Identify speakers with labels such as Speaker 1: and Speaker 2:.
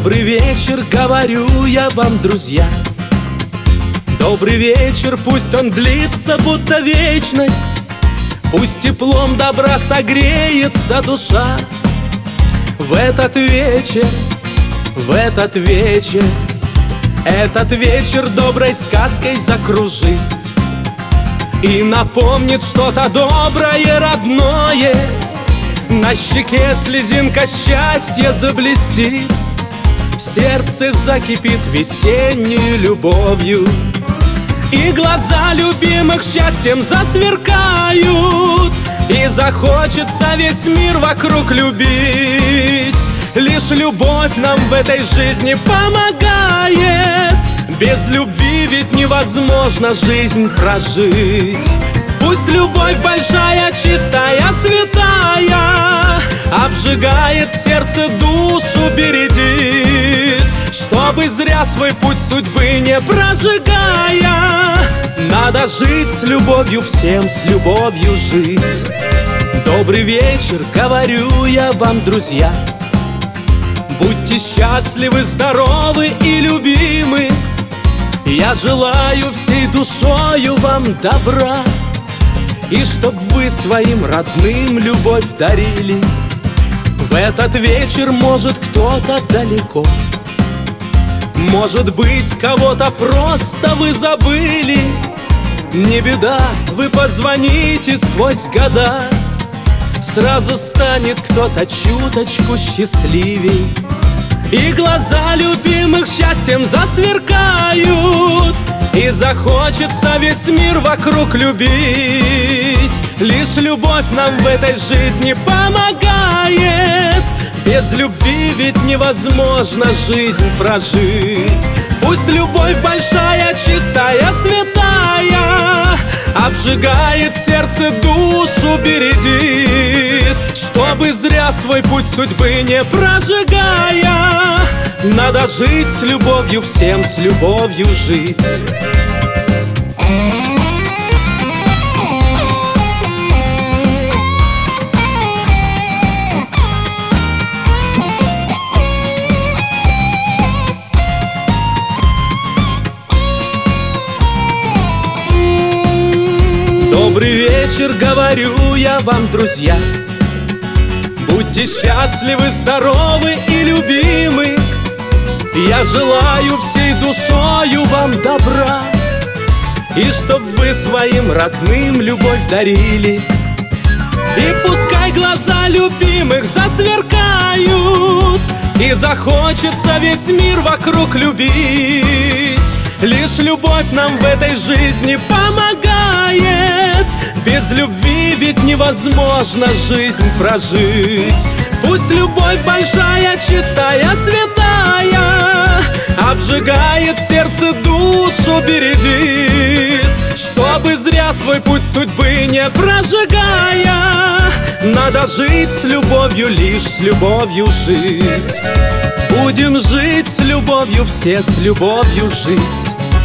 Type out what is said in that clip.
Speaker 1: Добрый вечер, говорю я вам, друзья. Добрый вечер, пусть он длится, будто вечность. Пусть теплом добра согреется душа. В этот вечер, этот вечер доброй сказкой закружит и напомнит что-то доброе, родное. На щеке слезинка счастья заблестит, сердце закипит весеннюю любовью, и глаза любимых счастьем засверкают, и захочется весь мир вокруг любить. Лишь любовь нам в этой жизни помогает. Без любви ведь невозможно жизнь прожить. Пусть любовь большая, чистая, святая обжигает сердце, душу бередит, чтобы зря свой путь судьбы не прожигая. Надо жить с любовью, всем с любовью жить. Добрый вечер, говорю я вам, друзья. Будьте счастливы, здоровы и любимы. Я желаю всей душою вам добра, и чтоб вы своим родным любовь дарили. В этот вечер, может, кто-то далеко, может быть, кого-то просто вы забыли. Не беда, вы позвоните сквозь года, сразу станет кто-то чуточку счастливей, и глаза любимых счастьем засверкают, и захочется весь мир вокруг любить. Лишь любовь нам в этой жизни помогает. Без любви ведь невозможно жизнь прожить. Пусть любовь большая, чистая, святая обжигает сердце, душу бередит, чтобы зря свой путь судьбы не прожигая. Надо жить с любовью, всем с любовью жить. Добрый вечер, говорю я вам, друзья. Будьте счастливы, здоровы и любимы. Я желаю всей душою вам добра, и чтоб вы своим родным любовь дарили. И пускай глаза любимых засверкают, и захочется весь мир вокруг любить. Лишь любовь нам в этой жизни помогает. Без любви ведь невозможно жизнь прожить. Пусть любовь большая, чистая, святая обжигает сердце, душу бередит, чтобы зря свой путь судьбы не прожигая. Надо жить с любовью, лишь с любовью жить. Будем жить с любовью, все с любовью жить.